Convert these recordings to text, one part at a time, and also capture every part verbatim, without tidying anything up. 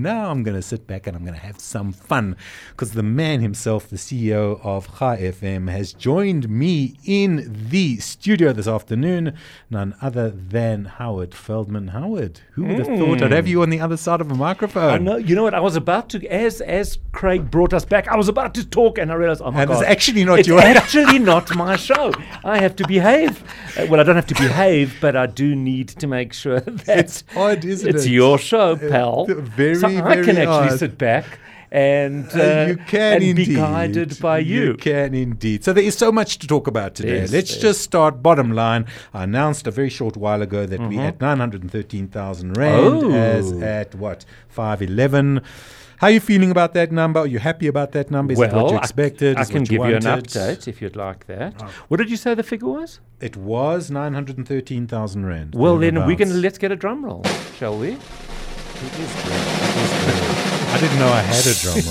now I'm going to sit back and I'm going to have some fun, because the man himself, the C E O of Chai F M, has joined me in the studio this afternoon, none other than Howard Feldman. Howard, who would have mm. thought I'd have you on the other side of a microphone? I know. You know what? I was about to, as as Craig brought us back, I was about to talk and I realized, oh my and God. It's actually not it's your actually not my show. I have to behave. Uh, well, I don't have to behave, but I do need to make sure that it's odd, isn't it's it? your show, pal. Uh, very, so I very can actually odd. sit back and, uh, uh, you can and indeed. be guided by you. You can indeed. So there is so much to talk about today. Yes, Let's yes. just start bottom line. I announced a very short while ago that Mm-hmm. we had nine hundred thirteen thousand rand Oh. as at what, five eleven. How are you feeling about that number? Are you happy about that number? Is well, it what you expected? I, I Is can what you give you an wanted? update if you'd like that. Oh. What did you say the figure was? It was nine hundred thirteen thousand rand. Well, then we're going to thereabouts. let's get a drum roll, shall we? It is great. It is great. I didn't know I had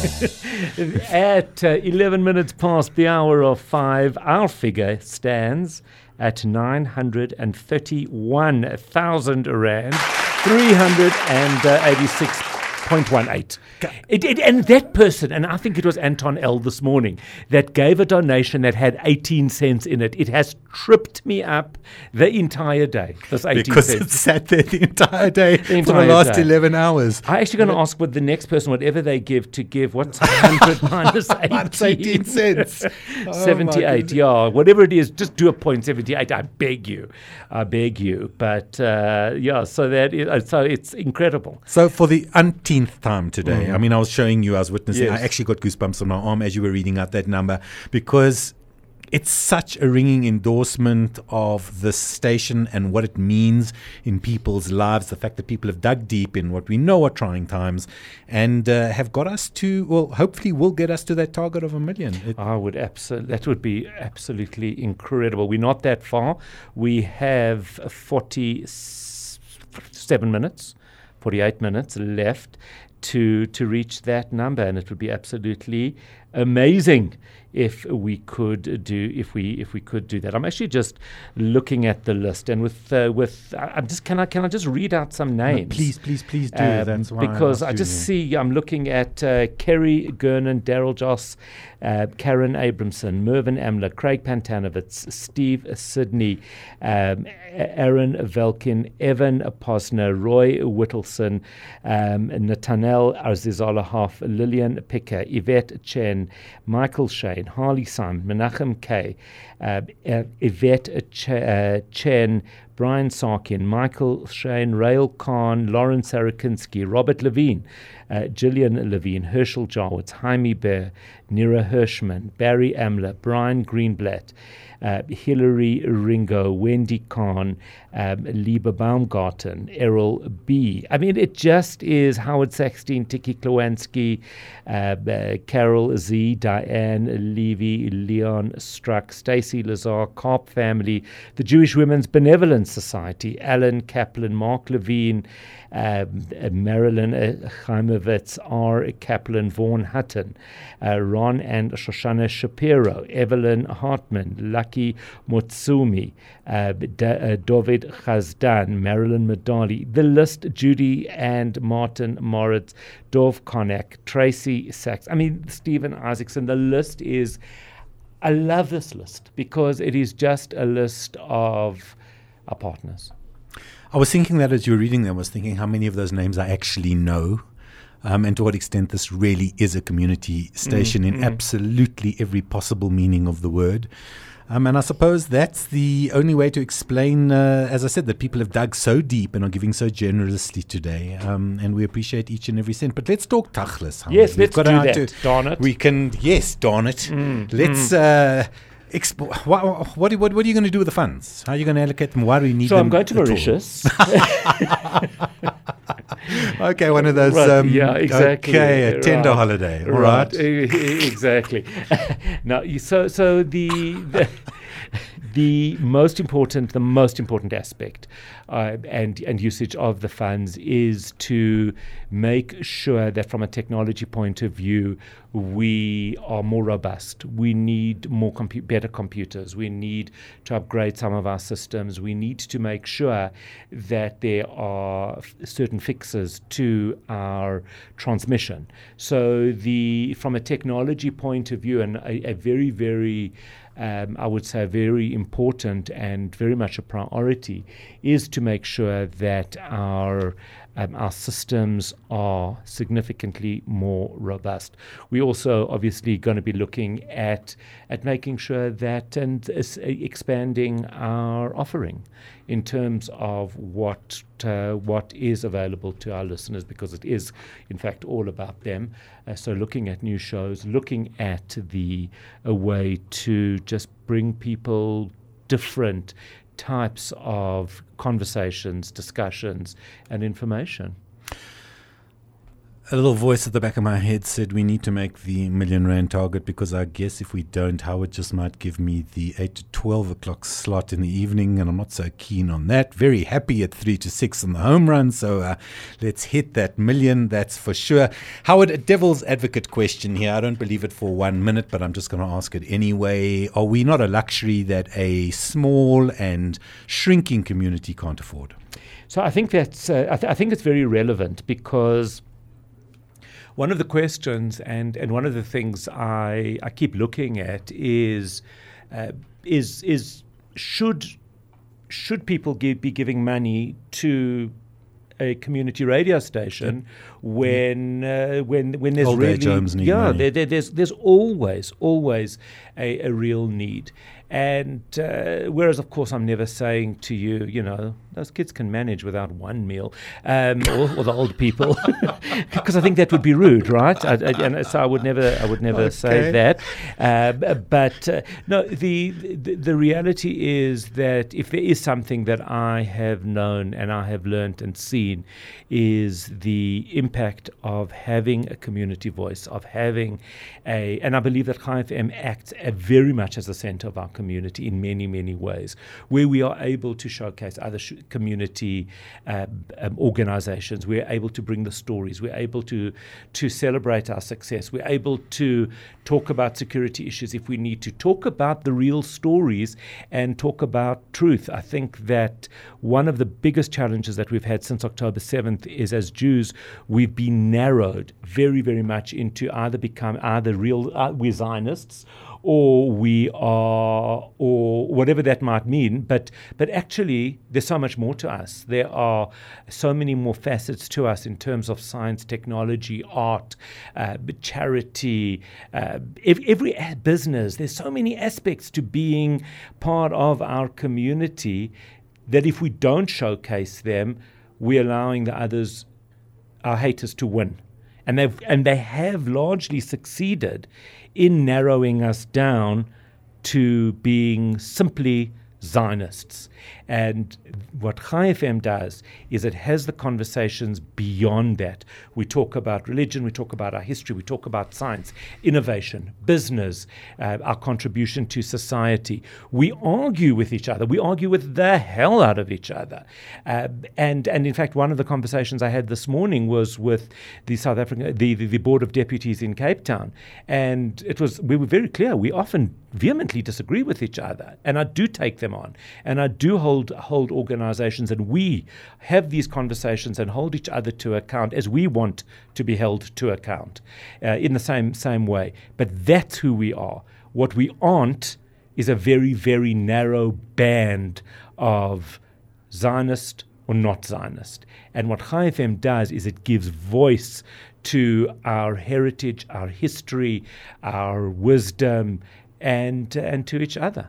a drum roll. At uh, eleven minutes past the hour of five, our figure stands at nine hundred thirty-one thousand rand, three hundred eighty-six point one eight. It, it, and that person, and I think it was Anton L. this morning, that gave a donation that had eighteen cents in it. It has tripped me up the entire day, this eighteen Because cents. it sat there the entire day The for the entire last day. eleven hours. I'm actually going to ask what the next person, whatever they give, to give, what's one hundred minus eighteen? Minus eighteen cents. Oh, seventy-eight, my yeah. Whatever it is, just do a point seventy-eight. I beg you. I beg you. But, uh, yeah, so that is, uh, so it's incredible. So for the umpteenth time today, Mm. I mean, I was showing you, I was witnessing, Yes. I actually got goosebumps on my arm as you were reading out that number, because it's such a ringing endorsement of this station and what it means in people's lives, the fact that people have dug deep in what we know are trying times and uh, have got us to, well, hopefully will get us to that target of a million. It, I would absolutely, that would be absolutely incredible. We're not that far. We have forty-seven minutes, forty-eight minutes left to to reach that number, and it would be absolutely amazing if we could do if we if we could do that. I'm actually just looking at the list, and with uh, with I'm just can I can I just read out some no, names? please, please, please do. Um, That's why because I, I asked just you. see I'm looking at uh, Kerry Gernon, Daryl Joss, uh, Karen Abramson, Mervyn Amler, Craig Pantanovitz, Steve Sidney, um, Aaron Velkin, Evan Posner, Roy Whittleson, um, Nathaniel Arzizalahov, Lillian Picker, Yvette Chen, Michael Shane, Harley Simon, Menachem K, uh, uh, Yvette Ch- uh, Chen, Brian Sarkin, Michael Shane, Rail Khan, Lawrence Sarakinsky, Robert Levine, uh, Gillian Levine, Herschel Jarwitz, Jaime Bear, Nira Hirschman, Barry Amler, Brian Greenblatt, uh, Hilary Ringo, Wendy Kahn, um, Lieber Baumgarten, Errol B. I mean, it just is Howard Saxton, Tiki Klowansky, uh, uh, Carol Z, Diane Levy, Leon Struck, Stacy Lazar, Karp family, the Jewish Women's Benevolence Society, Alan Kaplan, Mark Levine, um, uh, Marilyn uh, Chaimovitz, R. Kaplan, Vaughan Hutton, uh, Ron and Shoshana Shapiro, Evelyn Hartman, Lucky Motsumi, uh, D- uh, David Khazdan, Marilyn Madali, the list, Judy and Martin Moritz, Dov Konak, Tracy Sachs, I mean, Stephen Isaacson. The list is, I love this list because it is just a list of our partners. I was thinking that as you were reading them, I was thinking how many of those names I actually know, um, and to what extent this really is a community station mm, in mm. absolutely every possible meaning of the word. Um, and I suppose that's the only way to explain, uh, as I said, that people have dug so deep and are giving so generously today. Um, and we appreciate each and every cent. But let's talk tachlis. Howard. Yes, We've let's got do out that. to- Darn it. We can, yes, darn it. Mm, let's. Uh, Expo- what, what, what, what are you going to do with the funds? How are you going to allocate them? Why do we need So them? I'm going to at all? Mauritius. Okay, one of those. Right, Um, yeah, exactly. Okay, a tender Right. holiday. All right. E- e- Exactly. Now, you- so so the, the the most important, the most important aspect uh, and, and usage of the funds is to make sure that from a technology point of view, we are more robust. We need more compu- better computers. We need to upgrade some of our systems. We need to make sure that there are f- certain fixes to our transmission. So the from a technology point of view, and a, a very, very Um, I would say very important and very much a priority is to make sure that our um, our systems are significantly more robust. We're also obviously going to be looking at at making sure that and uh, expanding our offering in terms of what uh, what is available to our listeners, because it is in fact all about them. Uh, so looking at new shows, looking at the a way to just bring people different types of conversations, discussions, and information. A little voice at the back of my head said we need to make the million rand target, because I guess if we don't, Howard just might give me the eight to twelve o'clock slot in the evening, and I'm not so keen on that. Very happy at three to six on the home run, so uh, let's hit that million, that's for sure. Howard, a devil's advocate question here. I don't believe it for one minute, but I'm just going to ask it anyway. Are we not a luxury that a small and shrinking community can't afford? So I think that's uh, I, th- I think it's very relevant, because one of the questions and, and one of the things I, I keep looking at is uh, is is should should people give, be giving money to a community radio station yep. when uh, when when there's Old really age homes need yeah money. there, there, there's there's always always a, a real need. And uh, whereas, of course, I'm never saying to you, you know, those kids can manage without one meal, um, or, or the old people, because I think that would be rude, right? I, I, and so I would never, I would never okay. say that. Uh, but uh, no, the, the the reality is that if there is something that I have known and I have learnt and seen, is the impact of having a community voice, of having a, and I believe that Chai F M acts uh, very much as the centre of our community in many, many ways, where we are able to showcase other sh- community uh, um, organizations. We're able to bring the stories. We're able to to celebrate our success. We're able to talk about security issues if we need to, talk about the real stories and talk about truth. I think that one of the biggest challenges that we've had since October seventh is, as Jews, we've been narrowed very, very much into either become either real, uh, we're Zionists, or we are, or whatever that might mean. But but actually, there's so much more to us. There are so many more facets to us in terms of science, technology, art, uh, charity, uh, every business. There's so many aspects to being part of our community that if we don't showcase them, we're allowing the others, our haters, to win. And they've and they have largely succeeded in narrowing us down to being simply Zionists. And what Chai F M does is it has the conversations beyond that. We talk about religion, we talk about our history, we talk about science, innovation, business, uh, our contribution to society. We argue with each other. We argue with the hell out of each other. Uh, and and in fact, one of the conversations I had this morning was with the South African, the, the, the Board of Deputies in Cape Town. And it was we were very clear. We often vehemently disagree with each other. And I do take them on. And I do hold hold organizations, and we have these conversations and hold each other to account as we want to be held to account uh, in the same same way. But that's who we are. What we aren't is a very, very narrow band of Zionist or not Zionist. And what Chai F M does is it gives voice to our heritage, our history, our wisdom, and and to each other.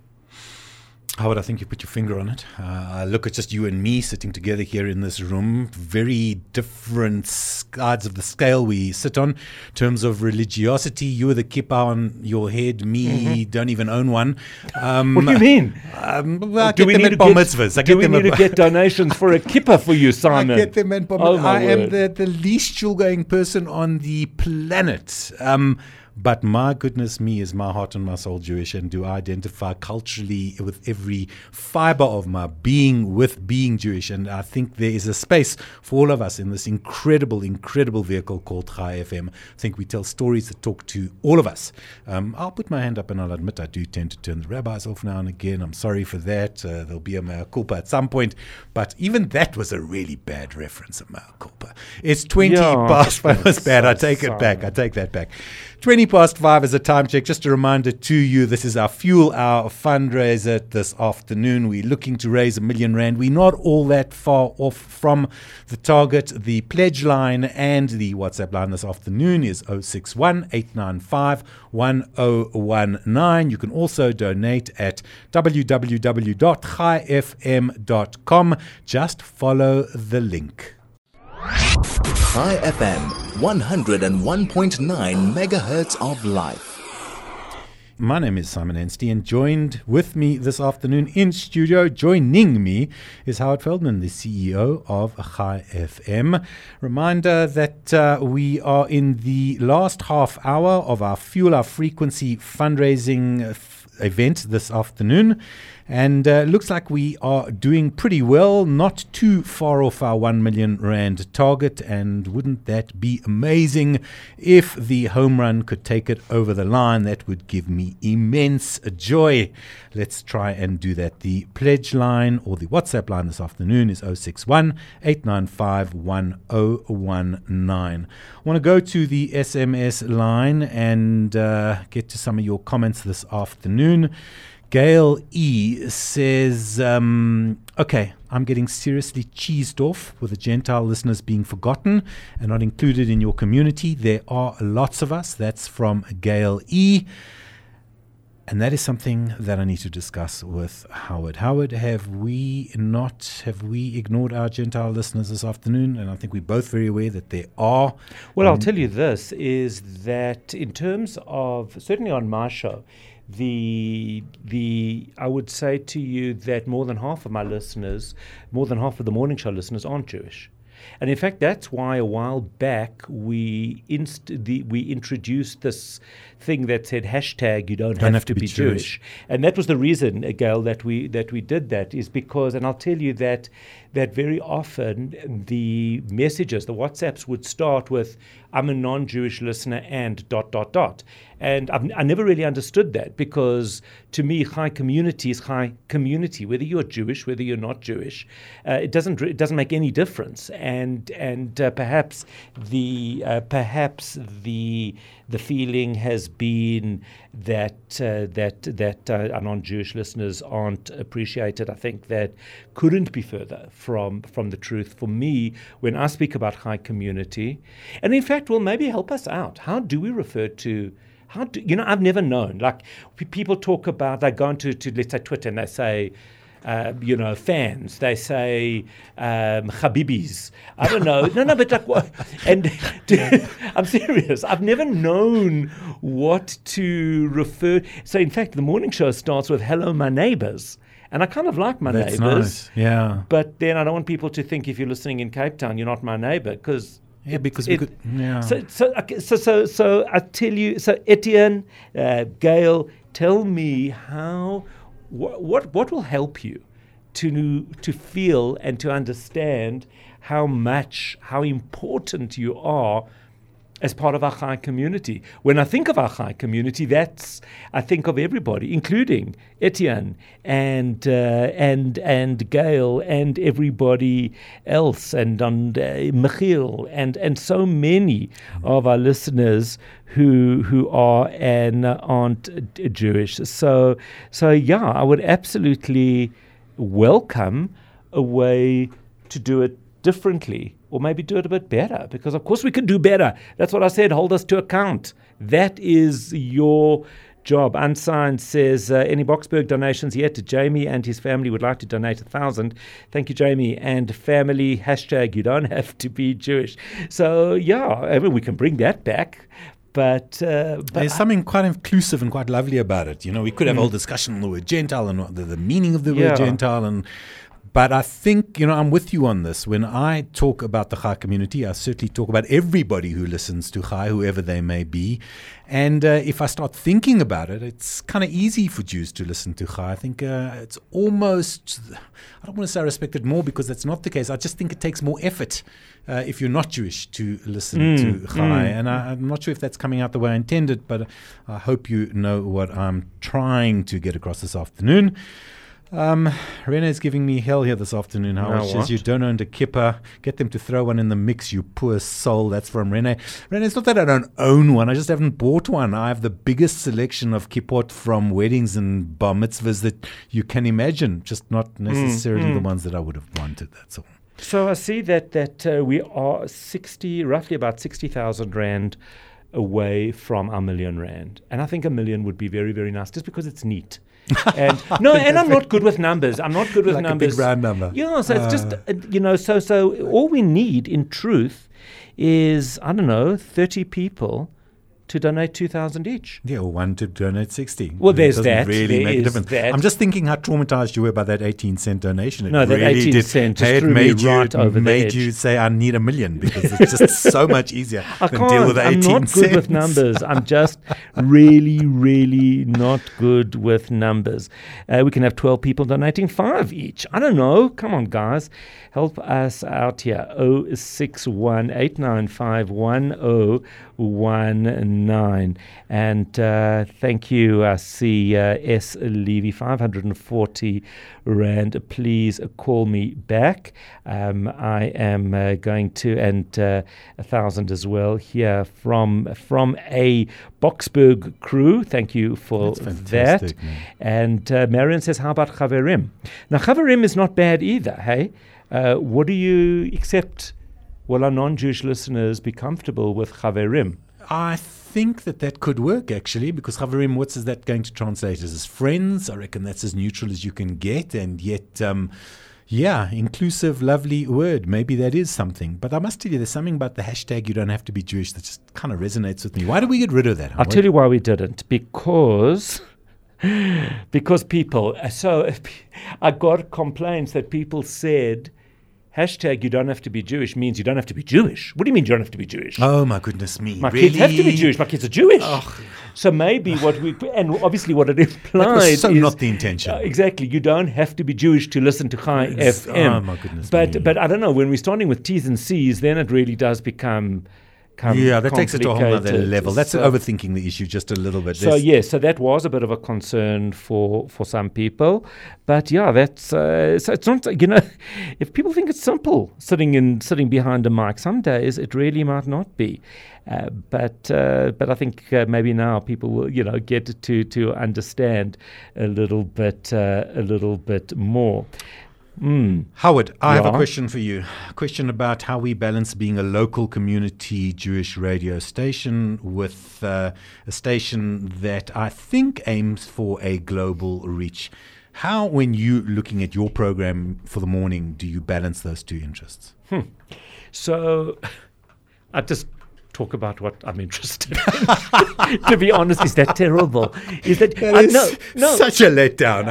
Howard, I think you put your finger on it. Uh, I look at just you and me sitting together here in this room. Very different sides of the scale we sit on in terms of religiosity. You with a kippah on your head. Me, mm-hmm. don't even own one. Um, what do you mean? Um, well, I do get we them need at bar mitzvahs. I do get we them need at, to get donations for a kippah for you, Simon? I get them at bar oh, mitzvahs. I word. am the, the least shul-going person on the planet. Um but my goodness me, is my heart and my soul Jewish, and do I identify culturally with every fiber of my being with being Jewish. And I think there is a space for all of us in this incredible, incredible vehicle called Chai F M. I think we tell stories that talk to all of us. Um, I'll put my hand up and I'll admit I do tend to turn the rabbis off now and again. I'm sorry for that. Uh, there'll be a mea culpa at some point, but even that was a really bad reference, a mea culpa. It's twenty Yeah, past five. Was bad. so I take sorry. it back. I take that back. twenty past five is a time check. Just a reminder to you, this is our Fuel Hour fundraiser this afternoon. We're looking to raise a million rand. We're not all that far off from the target. The pledge line and the WhatsApp line this afternoon is zero six one, eight nine five, one zero one nine. You can also donate at w w w dot chai f m dot com. Just follow the link. Chai F M, one oh one point nine megahertz of life. My name is Simon Anstey, and joined with me this afternoon in studio, joining me, is Howard Feldman, the C E O of Chai F M. Reminder that uh, we are in the last half hour of our Fuel Our Frequency fundraising f- event this afternoon. And uh, looks like we are doing pretty well, not too far off our one million rand target. And wouldn't that be amazing if the home run could take it over the line? That would give me immense joy. Let's try and do that. The pledge line or the WhatsApp line this afternoon is zero six one, eight nine five, one zero one nine. I want to go to the S M S line and uh, get to some of your comments this afternoon. Gail E. says, um, okay, I'm getting seriously cheesed off with the Gentile listeners being forgotten and not included in your community. There are lots of us. That's from Gail E. And that is something that I need to discuss with Howard. Howard, have we not, have we ignored our Gentile listeners this afternoon? And I think we're both very aware that there are. Well, I'll um, tell you this, is that in terms of, certainly on my show, the the I would say to you that more than half of my listeners, more than half of the morning show listeners aren't Jewish. And in fact, that's why a while back we inst- the, we introduced this thing that said hashtag you don't, don't have, have to be, be Jewish. Jewish. And that was the reason, Gail, that we that we did that, is because, and I'll tell you that that very often the messages, the WhatsApps would start with, I'm a non-Jewish listener and dot, dot, dot. And I've, I never really understood that, because to me, Chai community is Chai community. Whether you're Jewish, whether you're not Jewish, uh, it doesn't it doesn't make any difference. And and uh, perhaps the uh, perhaps the the feeling has been that uh, that that uh, our non-Jewish listeners aren't appreciated. I think that couldn't be further from from the truth. For me, when I speak about Chai community, and in fact, will maybe help us out. How do we refer to? How do, you know, I've never known. Like, p- people talk about, they go into, to, let's say, Twitter, and they say, uh, you know, fans. They say, um, Habibis. I don't know. no, no, but like, what? And to, I'm serious. I've never known what to refer. So, in fact, the morning show starts with, hello, my neighbors. And I kind of like my That's neighbors. Nice. Yeah. But then I don't want people to think if you're listening in Cape Town, you're not my neighbor, because... Yeah, because it, we could. Yeah. So, so, okay, so, so, so, I tell you. So, Etienne, uh, Gail, tell me how. Wh- what, what will help you to to feel and to understand how much, how important you are as part of our Chai community. When I think of our Chai community, that's, I think of everybody, including Etienne and uh, and and Gail and everybody else, and, and uh, Michiel and and so many mm-hmm. of our listeners who who are and aren't uh, Jewish. So so yeah, I would absolutely welcome a way to do it differently, or maybe do it a bit better, because of course we can do better. That's what I said, hold us to account. That is your job. Unsigned says, uh, any Boksburg donations yet? Jamie and his family would like to donate a thousand. Thank you, Jamie. And family, hashtag you don't have to be Jewish. So yeah, I mean, we can bring that back. But, uh, but there's I, something quite inclusive and quite lovely about it. You know, we could have mm. a whole discussion on the word Gentile and the, the meaning of the yeah. word Gentile, and But I think, you know, I'm with you on this. When I talk about the Chai community, I certainly talk about everybody who listens to Chai, whoever they may be. And uh, if I start thinking about it, it's kind of easy for Jews to listen to Chai. I think uh, it's almost, I don't want to say I respect it more because that's not the case. I just think it takes more effort uh, if you're not Jewish to listen mm, to Chai. Mm, and I, I'm not sure if that's coming out the way I intended, but I hope you know what I'm trying to get across this afternoon. Um, Rene's giving me hell here this afternoon. How No, she says what? you don't own a kippa. Get them to throw one in the mix, you poor soul. That's from Rene. Rene, it's not that I don't own one. I just haven't bought one. I have the biggest selection of kippot from weddings and bar mitzvahs that you can imagine. Just not necessarily mm. the ones that I would have wanted. That's all. So I see that that uh, we are sixty, roughly about sixty thousand rand away from our million rand, and I think a million would be very, very nice, just because it's neat. And no, and I'm not good with numbers. I'm not good with like numbers. a big round number. Yeah, so Uh. it's just uh, you know, so so all we need in truth is, I don't know, thirty people to donate two thousand each. Yeah, or one to donate sixty. Well, It there's doesn't that. really There make a is difference. that. I'm just thinking how traumatized you were by that eighteen cent donation. It No, that really eighteen did. cent just Hey, it threw me made you, right it over the made edge. you say, I need a million, because it's just so much easier I than can't. deal with I'm eighteen not cents. good with numbers. I'm just really, really not good with numbers. Uh, we can have twelve people donating five each. I don't know. Come on, guys. Help us out here. oh six one, eight nine five, one oh one nine. And uh, thank you. I see uh, S. Levy, five hundred forty rand. Please call me back. Um, I am uh, going to, and uh, a thousand as well here from from a Boxburg crew. Thank you for That's that. fantastic, man. And uh, Marion says, how about Chaverim? Now, Chaverim is not bad either, hey? Uh, what do you accept? Will our non-Jewish listeners be comfortable with Chaverim? I think that that could work, actually, because Chaverim, what's is that going to translate as? As friends? I reckon that's as neutral as you can get, and yet, um, yeah, inclusive, lovely word. Maybe that is something. But I must tell you, there's something about the hashtag you don't have to be Jewish that just kind of resonates with me. Why did we get rid of that? I'll tell you why we didn't. Because... Because people, so I got complaints that people said, hashtag you don't have to be Jewish means you don't have to be Jewish. What do you mean you don't have to be Jewish? Oh, my goodness me. My really? kids have to be Jewish. My kids are Jewish. Ugh. So maybe what we, and obviously what it implied That was so is, not the intention. Uh, exactly. You don't have to be Jewish to listen to Chai It's- F M. oh, my goodness But, me. but I don't know, when we're starting with T's and C's, then it really does become... come Yeah, that takes it to a whole other complicated. level. That's So- overthinking the issue just a little bit. So There's- yes, so that was a bit of a concern for, for some people, but yeah, that's uh, so it's not, you know, if people think it's simple sitting in sitting behind a mic, some days it really might not be, uh, but uh, but I think uh, maybe now people will, you know, get to to understand a little bit uh, a little bit more. Mm. Howard, I have a Yeah. question for you. A question about how we balance being a local community Jewish radio station with uh, a station that I think aims for a global reach. How, when you looking at your program for the morning, do you balance those two interests? Hmm. So I just talk about what I'm interested in. To be honest, is that terrible? Is that, That I, is no, no. such a letdown.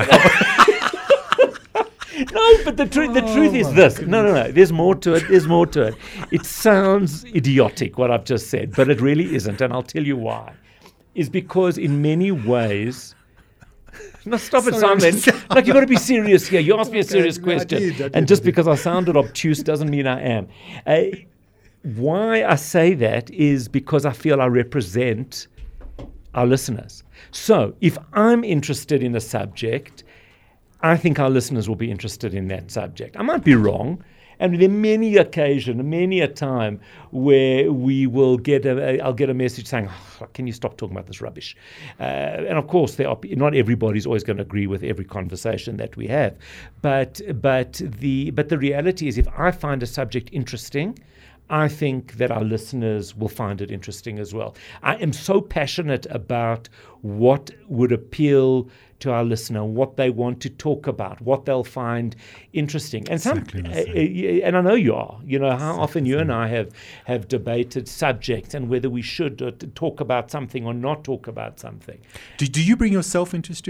No, but the truth the truth is this. No, no, no. There's more to it. There's more to it. It sounds idiotic what I've just said, but it really isn't, and I'll tell you why. Is because in many ways. No, stop it, Sorry, I'm Simon. just- Like, you've got to be serious here. You asked me a Okay, serious no, I question, did, I did, and just I did. because I sounded obtuse doesn't mean I am. Uh, why I say that is because I feel I represent our listeners. So, if I'm interested in a subject, I think our listeners will be interested in that subject. I might be wrong, and there are many occasions, many a time where we will get a, I'll get a message saying, oh, "Can you stop talking about this rubbish?" Uh, and of course, there are, not everybody's always going to agree with every conversation that we have, but but the but the reality is, if I find a subject interesting, I think that our listeners will find it interesting as well. I am so passionate about what would appeal to our listener, what they want to talk about, what they'll find interesting. And some, Exactly the uh, same. uh, and I know you are. You know how often you and I have have debated subjects and whether we should uh, t- talk about something or not talk about something. do, do you bring yourself into studio?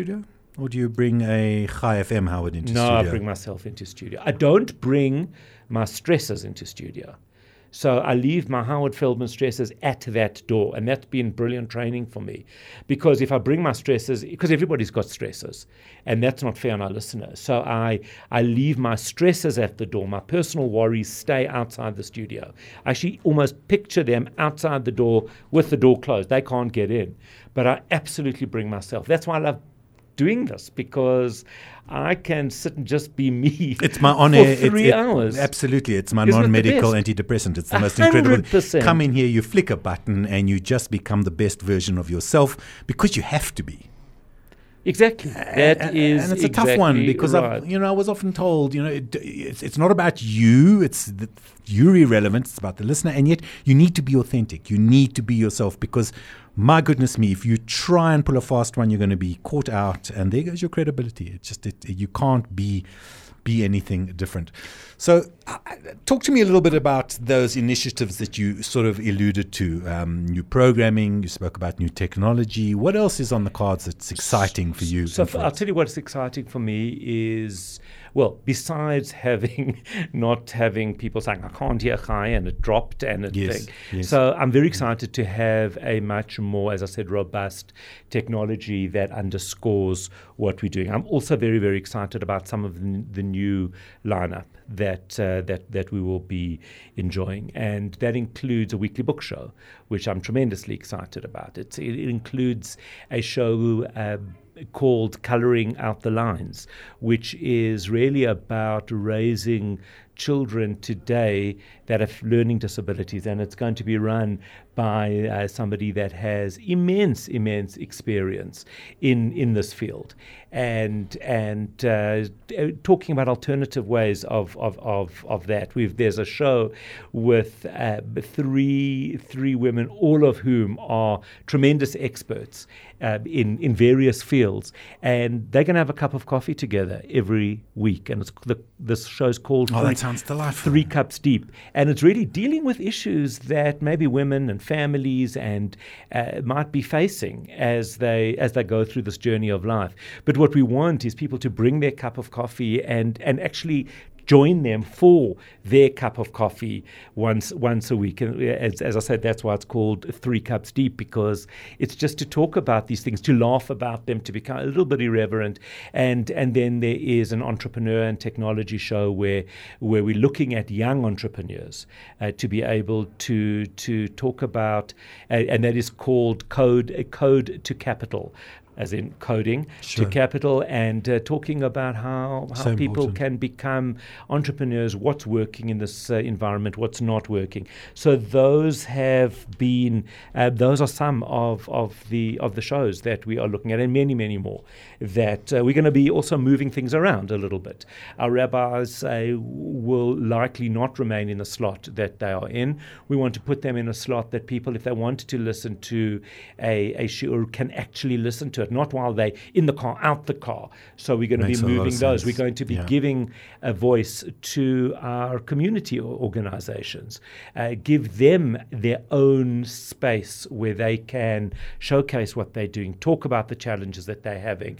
Or do you bring a Chai F M Howard into no, studio? I bring myself into studio. I don't bring my stressors into studio. So I leave my Howard Feldman stressors at that door, and that's been brilliant training for me. Because if I bring my stressors, because everybody's got stressors, and that's not fair on our listeners. So I, I leave my stressors at the door. My personal worries stay outside the studio. I actually almost picture them outside the door with the door closed. They can't get in. But I absolutely bring myself. That's why I love doing this, because I can sit and just be me. It's my on air for three it's, it, hours. Absolutely, it's my Isn't it the non-medical best? antidepressant. It's the A most incredible. hundred percent. Come in here, you flick a button, and you just become the best version of yourself because you have to be. Exactly. That and, is and it's exactly a tough one because right. I've, you know I was often told you know it, it's it's not about you. It's the, you're irrelevant. It's about the listener, and yet you need to be authentic. You need to be yourself because, my goodness me, if you try and pull a fast one, you're going to be caught out, and there goes your credibility. It's just it, you can't be be anything different. So uh, talk to me a little bit about those initiatives that you sort of alluded to. Um, new programming, you spoke about new technology. What else is on the cards that's exciting for you? So for, I'll tell you what's exciting for me is, well, besides having, not having people saying, I can't hear Chai, and it dropped and it Yes, thing. yes. So I'm very excited to have a much more, as I said, robust technology that underscores what we're doing. I'm also very, very excited about some of the, the new lineup that uh, that that we will be enjoying, and that includes a weekly book show, which I'm tremendously excited about. It's, it, it includes a show uh, called Colouring Out the Lines, which is really about raising children today that have learning disabilities, and it's going to be run by uh, somebody that has immense, immense experience in, in this field, and and uh, talking about alternative ways of of of, of that. We've there's a show with uh, three three women, all of whom are tremendous experts uh, in in various fields, and they're going to have a cup of coffee together every week, and it's the this show's called. Oh, Three, that sounds delightful. Three Cups Deep, and it's really dealing with issues that maybe women and families and uh, might be facing as they as they go through this journey of life. But what we want is people to bring their cup of coffee and and actually join them for their cup of coffee once once a week. And as, as I said, that's why it's called Three Cups Deep, because it's just to talk about these things, to laugh about them, to become a little bit irreverent. And and then there is an entrepreneur and technology show where where we're looking at young entrepreneurs uh, to be able to to talk about, uh, and that is called Code uh, Code to Capital, as in coding Sure. to capital, and uh, talking about how, how So people important. can become entrepreneurs, what's working in this uh, environment, what's not working. So those have been, uh, those are some of, of the of the shows that we are looking at, and many, many more, that uh, we're going to be also moving things around a little bit. Our rabbis uh, will likely not remain in the slot that they are in. We want to put them in a slot that people, if they wanted to listen to a, a shiur, can actually listen to it, not while they in the car, out the car. So we're going to Makes be a lot of moving those. sense. We're going to be Yeah. giving a voice to our community o- organizations, uh, give them their own space where they can showcase what they're doing, talk about the challenges that they're having.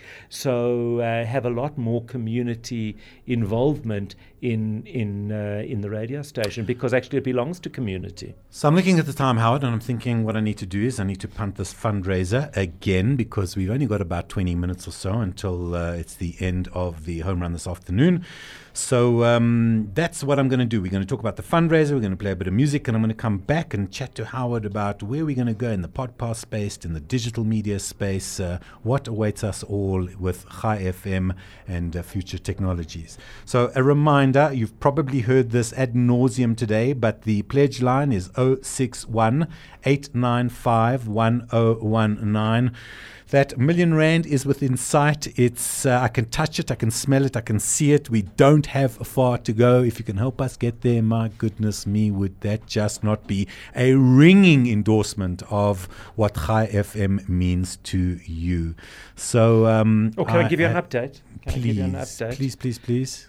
So uh, have a lot more community involvement in in uh, in the radio station, because actually it belongs to community. So I'm looking at the time, Howard, and I'm thinking what I need to do is I need to punt this fundraiser again, because we've only got about twenty minutes or so until uh, it's the end of the home run this afternoon. So um, that's what I'm going to do. We're going to talk about the fundraiser, we're going to play a bit of music, and I'm going to come back and chat to Howard about where we're going to go in the podcast space, in the digital media space, uh, what awaits us all with Chai F M and uh, future technologies. So a reminder, you've probably heard this ad nauseum today, but the pledge line is zero six one, eight nine five, one zero one nine. That million rand is within sight. It's uh, I can touch it, I can smell it, I can see it. We don't have far to go. If you can help us get there, my goodness me, would that just not be a ringing endorsement of what Chai F M means to you? So, um, Or can I, I give you an uh, update? Can Please, I give you an update? please, please, please.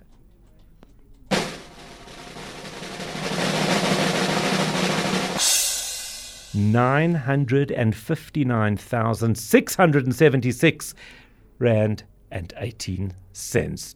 nine hundred fifty-nine thousand six hundred seventy-six rand and eighteen cents.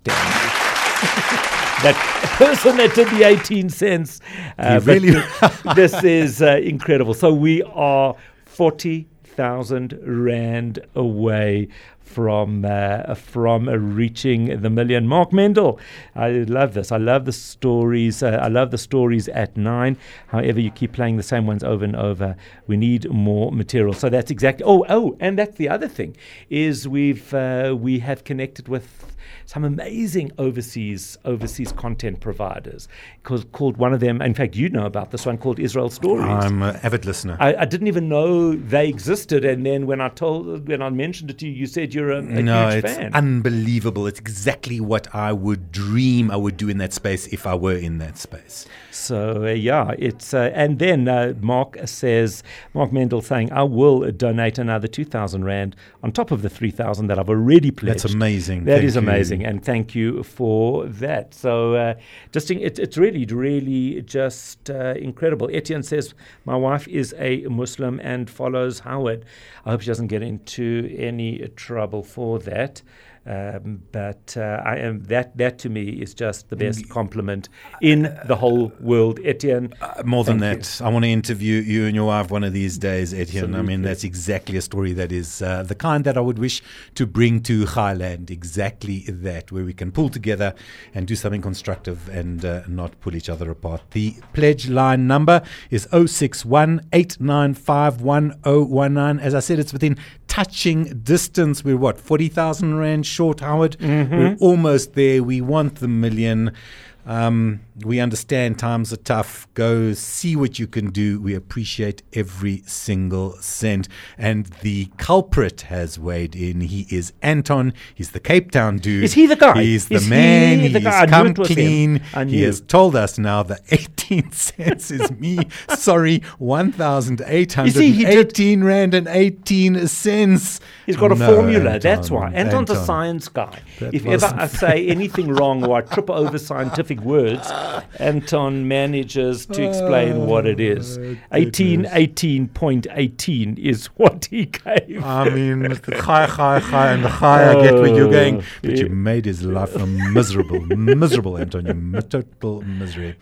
That person that did the eighteen cents. Uh, really this is uh, incredible. So we are forty thousand rand away from uh, from uh, reaching the million. Mark Mendel, I love this. I love the stories. Uh, I love the stories at nine. However, you keep playing the same ones over and over. We need more material. So that's exactly. Oh, oh, and that's the other thing is we've uh, we have connected with some amazing overseas overseas content providers. Called, called one of them. In fact, you know about this one called Israel Stories. I'm an avid listener. I, I didn't even know they existed, and then when I told when I mentioned it to you, you said you're a, a no, huge it's fan. unbelievable. It's exactly what I would dream I would do in that space if I were in that space. So uh, yeah, it's uh, and then uh, Mark says, Mark Mendel saying, I will donate another two thousand rand on top of the three thousand that I've already pledged. That's amazing. That Thank is you. amazing, and thank you for that. So uh, just it, it's really, really just uh, incredible. Etienne says, my wife is a Muslim and follows Howard. I hope she doesn't get into any trouble for that. Um, but uh, I am that. That to me is just the best compliment in the whole world, Etienne. Uh, more than thank that, I want to interview you and your wife one of these days, Etienne. Absolutely. I mean, that's exactly a story that is uh, the kind that I would wish to bring to Highland. Exactly that, where we can pull together and do something constructive and uh, not pull each other apart. The pledge line number is zero six one, eight nine five, one zero one nine. As I said, it's within touching distance. We're what, forty thousand rand short, Howard? Mm-hmm. We're almost there. We want the million. Um, we understand times are tough. Go see what you can do. We appreciate every single cent. And the culprit has weighed in. He is Anton. He's the Cape Town dude. Is he the guy? He's the is man. He the He's guy? I knew come it was clean. him. I knew. He has told us now that eighteen cents is me. Sorry, one thousand eight hundred eighteen rand and eighteen cents. He's got a no, formula. Anton, That's why. Anton's Anton. a science guy. That if ever wasn't I say anything wrong or I trip over scientific words, Anton manages to explain what it is. eighteen, eighteen point one eight is what he gave. I mean, the high, high, high, and the high I get where you're going. But yeah. you made his life a miserable, miserable, Anton. You total misery.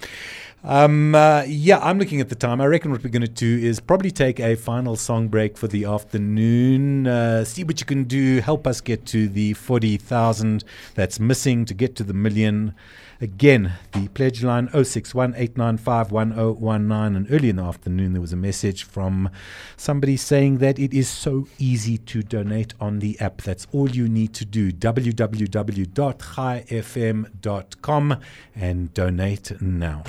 Um, uh, yeah, I'm looking at the time. I reckon what we're going to do is probably take a final song break for the afternoon. Uh, see what you can do. Help us get to the forty thousand that's missing to get to the million. Again, the pledge line zero six one, eight nine five, one zero one nine. And early in the afternoon, there was a message from somebody saying that it is so easy to donate on the app. That's all you need to do. w w w dot high f m dot com and donate now.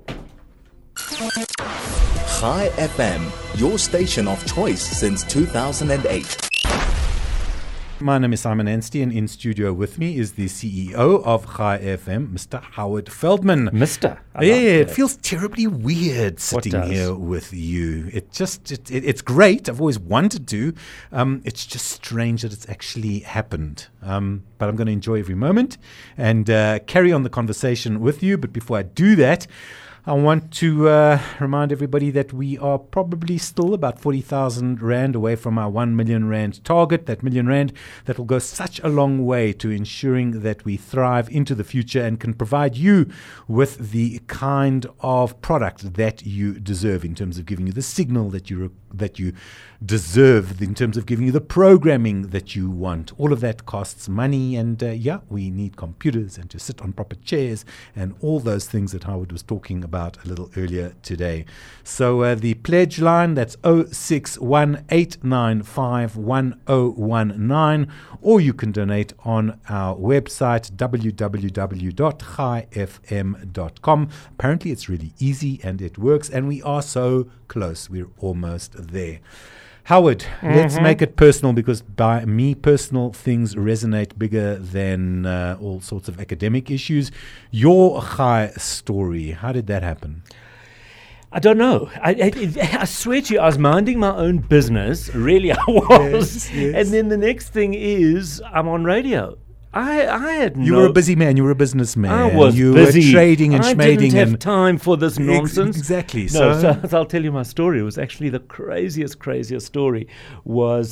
High F M, your station of choice since two thousand eight. My name is Simon Anstey, and in studio with me is the C E O of High F M, Mister Howard Feldman. Mister I Yeah, like it that. feels terribly weird sitting does? here with you. It just, it, it, it's great. I've always wanted to. Um, it's just strange that it's actually happened. Um, but I'm going to enjoy every moment and uh, carry on the conversation with you. But before I do that, I want to uh, remind everybody that we are probably still about forty thousand rand away from our one million rand target. That million rand that will go such a long way to ensuring that we thrive into the future and can provide you with the kind of product that you deserve in terms of giving you the signal that you re- that you deserve, in terms of giving you the programming that you want. All of that costs money, and uh, yeah, we need computers and to sit on proper chairs and all those things that Howard was talking about a little earlier today. So uh, the pledge line, that's zero six one, eight nine five, one zero one nine, or you can donate on our website w w w dot high f m dot com. Apparently it's really easy and it works, and we are so close. We're almost there. Howard, mm-hmm. let's make it personal, because by me, personal things resonate bigger than uh, all sorts of academic issues. Your high story, how did that happen? I don't know. I, I, I swear to you, I was minding my own business. Really, I was. Yes, yes. And then the next thing is I'm on radio. I, I had You no... were a busy man. You were a businessman. I was you busy. were trading and I schmading. didn't have and time for this nonsense. Ex- exactly. No, So, so, so I'll tell you my story. It was actually the craziest, craziest story. Was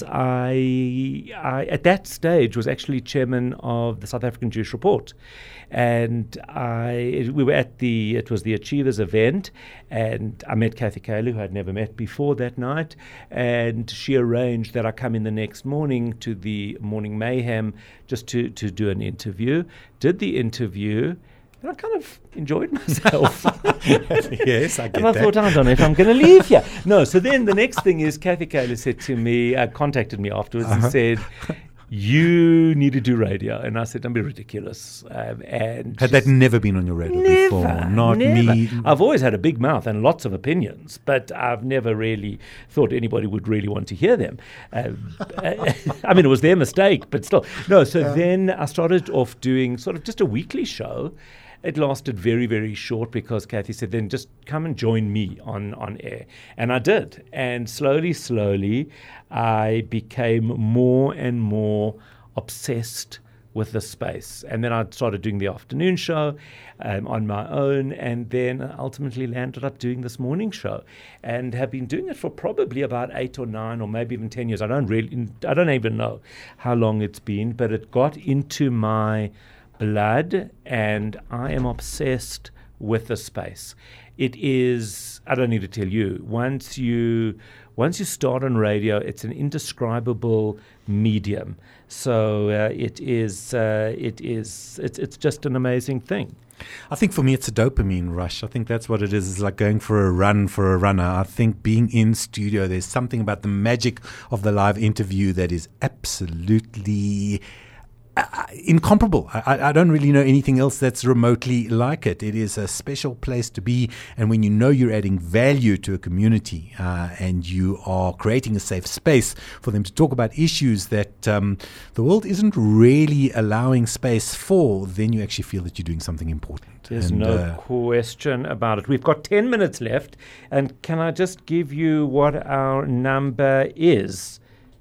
I, I at that stage was actually chairman of the South African Jewish Report, and I we were at the it was the Achievers event, and I met Kathy Kaler, who I'd never met before that night, and she arranged that I come in the next morning to the Morning Mayhem just to to do an interview. Did the interview. And I kind of enjoyed myself. yes, I get And I that. thought, I don't know if I'm going to leave here. No, so then the next thing is Kathy Kaler said to me, uh, contacted me afterwards Uh-huh. and said, you need to do radio. And I said, don't be ridiculous. Um, and Had that never been on your radar never, before? Not never. me. I've always had a big mouth and lots of opinions, but I've never really thought anybody would really want to hear them. Um, I mean, it was their mistake, but still. No, so Yeah. then I started off doing sort of just a weekly show. It lasted very, very short because Kathy said, then just come and join me on, on air. And I did. And slowly, slowly, I became more and more obsessed with the space. And then I started doing the afternoon show um, on my own, and then ultimately landed up doing this morning show, and have been doing it for probably about eight or nine or maybe even ten years. I don't really, I don't even know how long it's been, but it got into my blood, and I am obsessed with the space. It is, I don't need to tell you, once you once you start on radio, it's an indescribable medium. So uh, it is uh, it is it's it's just an amazing thing. I think for me it's a dopamine rush. I think that's what it is. It's like going for a run for a runner. I think being in studio, there's something about the magic of the live interview that is absolutely Uh, incomparable. I, I don't really know anything else that's remotely like it. It is a special place to be, and when you know you're adding value to a community uh, and you are creating a safe space for them to talk about issues that um, the world isn't really allowing space for, then you actually feel that you're doing something important. There's and, no uh, question about it. We've got ten minutes left, and can I just give you what our number is?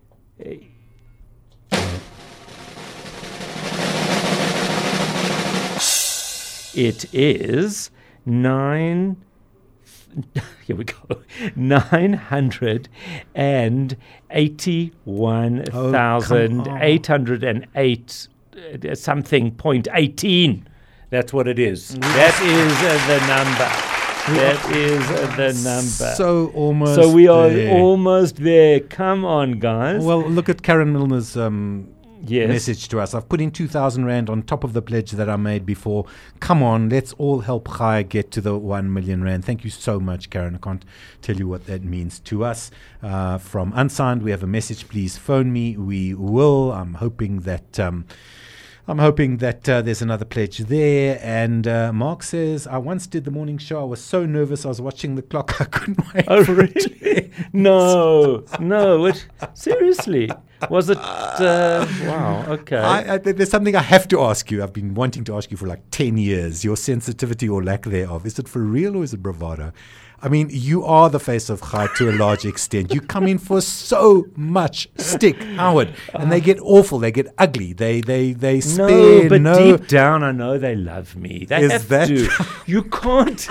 It is nine. Here we go. Nine hundred and eighty-one thousand eight hundred and eight uh, something point eighteen. That's what it is. That is uh, the number. That is uh, the number. So almost. So we are there. almost there. Come on, guys. Well, look at Karen Milner's um, yes. message to us. I've put in two thousand rand on top of the pledge that I made before. Come on, let's all help Chai get to the one million rand. Thank you so much, Karen. I can't tell you what that means to us. Uh, from Unsigned, we have a message. Please phone me. We will. I'm hoping that... Um, I'm hoping that uh, there's another pledge there. And uh, Mark says, I once did the morning show. I was so nervous. I was watching the clock. I couldn't wait. Oh, for it to really? no, no. It, seriously. Was it? Uh, wow, okay. I, I, there's something I have to ask you. I've been wanting to ask you for like ten years. Your sensitivity or lack thereof. Is it for real or is it bravado? I mean, you are the face of Chai to a large extent. You come in for so much stick, Howard, and they get awful. They get ugly. They they they spare no, but no. deep down, I know they love me. They Is have that to. You can't.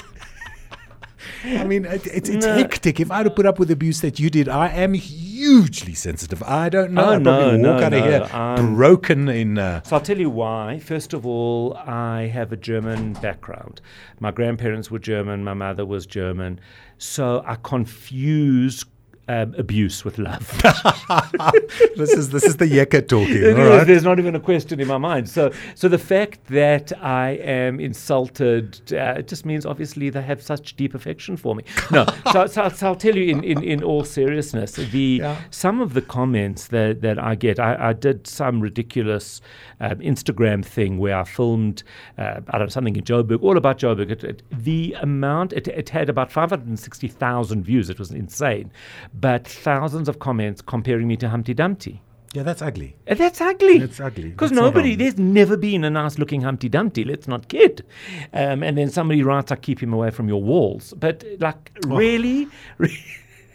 I mean, it, it's, it's No. hectic. If I had to put up with abuse that you did, I am hugely sensitive. I don't know. Oh, I'd probably no, walk no, out of no. here I'm- broken in. Uh, So I'll tell you why. First of all, I have a German background. My grandparents were German. My mother was German. So I confuse um, abuse with love. this is this is the Yeka talking. It all is. right? There's not even a question in my mind. So, so the fact that I am insulted, uh, it just means obviously they have such deep affection for me. No, so, so, so I'll tell you in, in, in all seriousness, the Yeah. some of the comments that, that I get, I, I did some ridiculous um, Instagram thing where I filmed, uh, I don't know, something in Joburg, all about Joburg. It, it, the amount, it, it had about five hundred sixty thousand views. It was insane. But thousands of comments comparing me to Humpty Dumpty. Yeah, that's ugly. And that's ugly. That's ugly. Because That's not nobody, on. there's never been a nice looking Humpty Dumpty. Let's not kid. Um, and then somebody writes, I keep him away from your walls. But like, Oh. really? Really?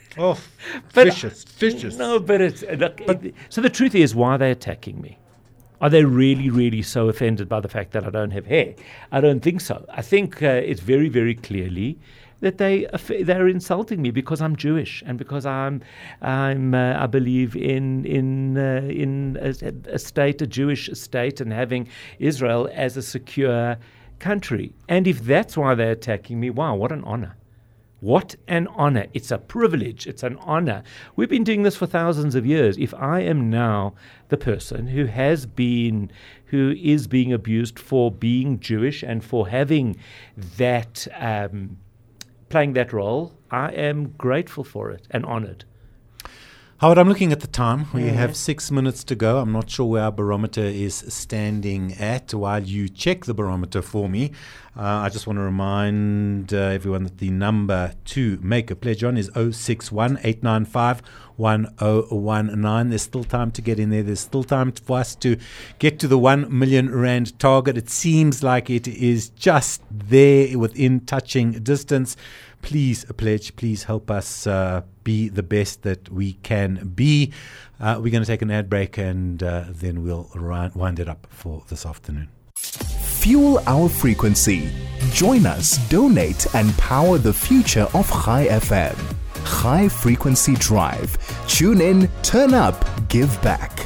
Oh, But- vicious, vicious. No, but it's, uh, look, it- so the truth is, why are they attacking me? Are they really, really so offended by the fact that I don't have hair? I don't think so. I think uh, it's very, very clearly that they they're insulting me because I'm Jewish and because I'm I'm uh, I believe in in uh, in a, a state, a Jewish state, and having Israel as a secure country. And if that's why they're attacking me, wow, what an honor. What an honor. It's a privilege. It's an honor. We've been doing this for thousands of years. If I am now the person who has been, who is being abused for being Jewish and for having that, um, playing that role, I am grateful for it and honored. Howard, I'm looking at the time. We Yeah. have six minutes to go. I'm not sure where our barometer is standing at. While you check the barometer for me, uh, I just want to remind uh, everyone that the number to make a pledge on is oh six one, eight nine five, one oh one nine. There's still time to get in there. There's still time for us to get to the one million rand target. It seems like it is just there within touching distance. Please pledge. Please help us uh, be the best that we can be. Uh, we're going to take an ad break and uh, then we'll ri- wind it up for this afternoon. Fuel our frequency. Join us, donate, and power the future of Chai F M. High Frequency Drive. Tune in, turn up, give back.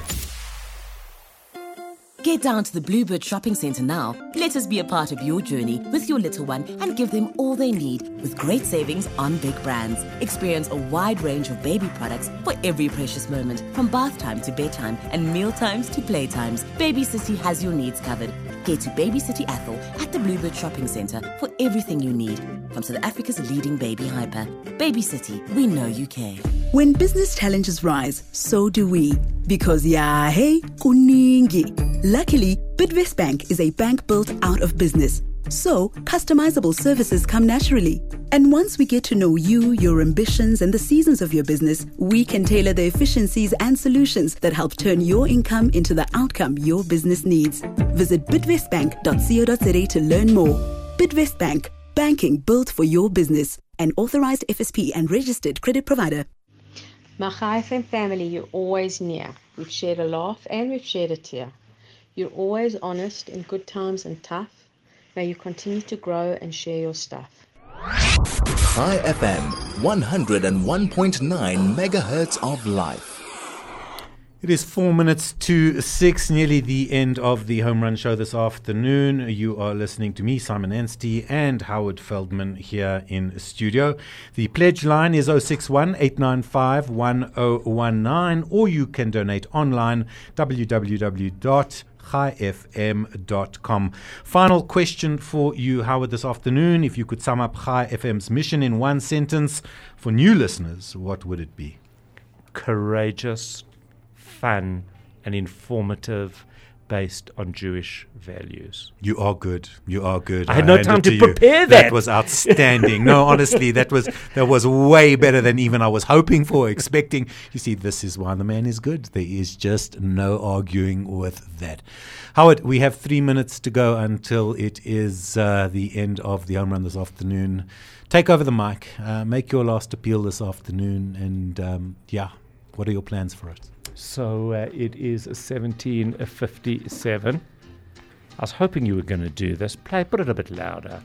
Get down to the Bluebird Shopping Centre now. Let us be a part of your journey with your little one and give them all they need with great savings on big brands. Experience a wide range of baby products for every precious moment, from bath time to bedtime and meal times to playtimes. Baby City has your needs covered. Get to Baby City Athol at the Bluebird Shopping Centre for everything you need from South Africa's leading baby hyper. Baby City, we know you care. When business challenges rise, so do we. Because yeah, hey, kuningi. Luckily, Bidvest Bank is a bank built out of business. So, customizable services come naturally. And once we get to know you, your ambitions, and the seasons of your business, we can tailor the efficiencies and solutions that help turn your income into the outcome your business needs. Visit bidvest bank dot co dot za to learn more. Bidvest Bank, banking built for your business. An authorized F S P and registered credit provider. My Chai F M family, you're always near. We've shared a laugh and we've shared a tear. You're always honest in good times and tough. May you continue to grow and share your stuff. Chai F M, one oh one point nine megahertz of life. It is four minutes to six, nearly the end of the Home Run Show this afternoon. You are listening to me, Simon Anstey, and Howard Feldman here in studio. The pledge line is oh six one, eight nine five, one oh one nine, or you can donate online, w w w dot chai f m dot com. Final question for you, Howard, this afternoon. If you could sum up Chai F M's mission in one sentence for new listeners, what would it be? Courageous, fun, and informative, based on Jewish values. You are good. You are good. I had no hand time it to you. prepare that. That was outstanding. No, honestly, that was that was way better than even I was hoping for, expecting. You see, this is why the man is good. There is just no arguing with that. Howard, we have three minutes to go until it is uh, the end of the Home Run this afternoon. Take over the mic. Uh, make your last appeal this afternoon. And, um, yeah, what are your plans for it? So uh, it is seventeen fifty-seven. I was hoping you were going to do this. Play, put it a bit louder.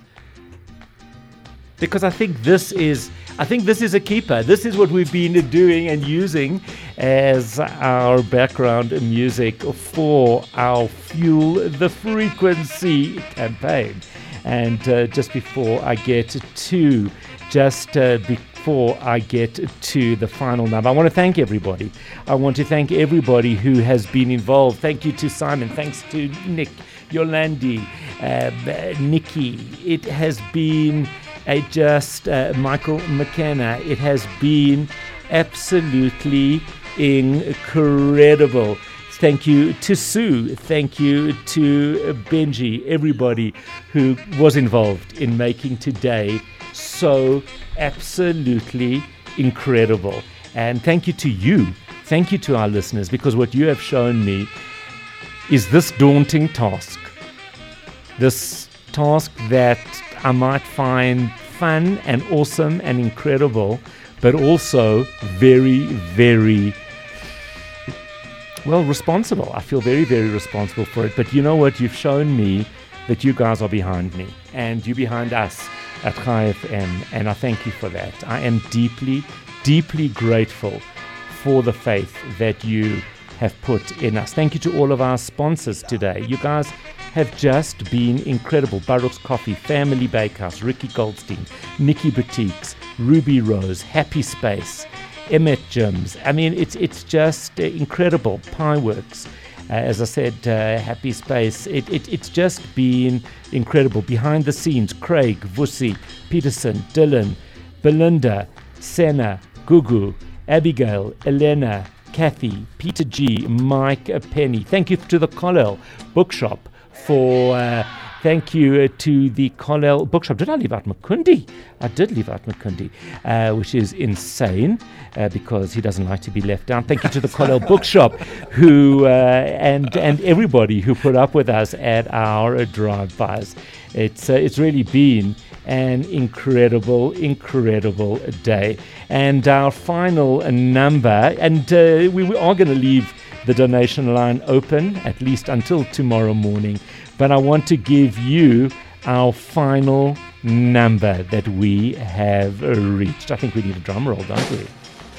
Because I think this is, I think this is a keeper. This is what we've been doing and using as our background music for our Fuel the Frequency campaign. And uh, just before I get to, just uh, before Before I get to the final number, I want to thank everybody. I want to thank everybody who has been involved. Thank you to Simon. Thanks to Nick, Yolandi, uh, Nikki. It has been a just uh, Michael McKenna. It has been absolutely incredible. Thank you to Sue. Thank you to Benji, everybody who was involved in making today so absolutely incredible. And thank you to you. Thank you to our listeners, because what you have shown me is this daunting task. This task that I might find fun and awesome and incredible, but also very, very well, responsible. I feel very, very responsible for it. But you know what? You've shown me that you guys are behind me and you're behind us at Chai F M. And I thank you for that. I am deeply, deeply grateful for the faith that you have put in us. Thank you to all of our sponsors today. You guys have just been incredible. Baruch's Coffee, Family Bakehouse, Ricky Goldstein, Nikki Boutiques, Ruby Rose, Happy Space, Emmet Gyms. I mean, it's it's just uh, incredible. Pieworks, uh, as I said, uh, Happy Space. It, it it's just been incredible. Behind the scenes, Craig, Vusi, Peterson, Dylan, Belinda, Senna, Gugu, Abigail, Elena, Kathy, Peter G, Mike Penny. Thank you to the Kollel Bookshop for... Uh, Thank you uh, to the Kollel Bookshop. Did I leave out Makundi? I did leave out Makundi, uh, which is insane uh, because he doesn't like to be left out. Thank you to the Kollel Bookshop who uh, and and everybody who put up with us at our uh, drive-bys. It's uh, it's really been an incredible, incredible day. And our final number, and uh, we are going to leave the donation line open at least until tomorrow morning. But I want to give you our final number that we have reached. I think we need a drum roll, don't we?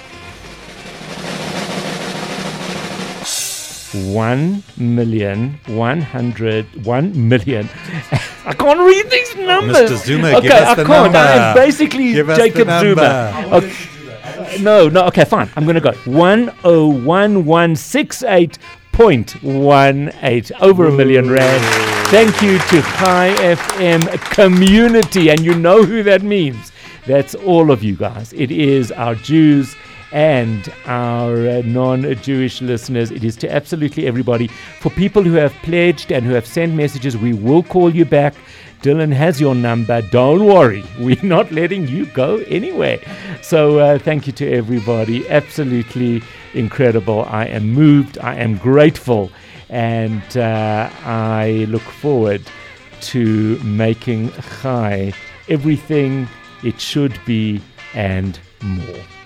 One million, one hundred, one million. I can't read these numbers. Mister Zuma, okay, give us I the can't. number. I am basically Give us Jacob the Zuma. number. Okay. No, no, okay, fine. I'm going to go. one oh one one six eight point one eight, over a million rand. Thank you to Chai F M community, and you know who that means. That's all of you guys. It is our Jews and our uh, non-Jewish listeners. It is to absolutely everybody. For people who have pledged and who have sent messages, we will call you back. Dylan has your number. Don't worry. We're not letting you go anywhere. So uh, thank you to everybody. Absolutely incredible. I am moved. I am grateful. And uh, I look forward to making Chai everything it should be and more.